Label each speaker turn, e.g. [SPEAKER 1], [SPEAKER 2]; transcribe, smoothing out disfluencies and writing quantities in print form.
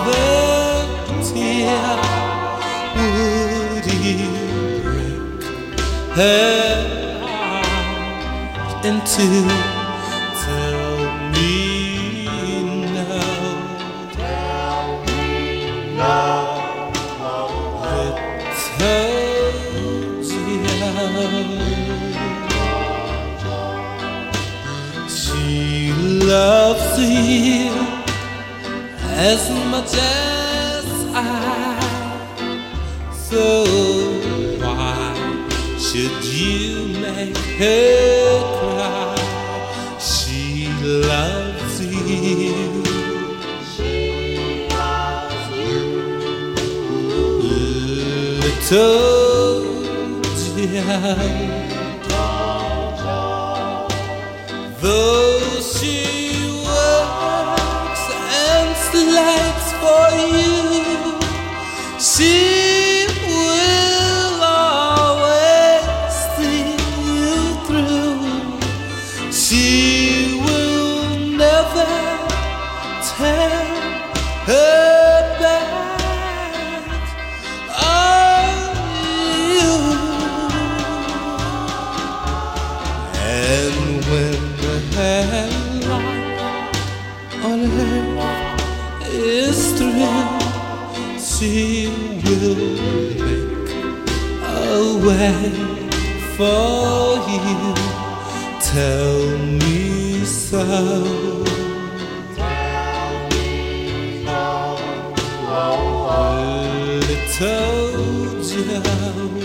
[SPEAKER 1] tear would you break her heart into? Tell me now. Tell me now. She loves you as much as I, so why should you make her cry? She loves you. She loves you. Little though she works and slavs for you, she will always see you through. She will never turn her back on you. And when her life on earth is through, she will make a way for you. Tell me so. Tell me so. Little Joe.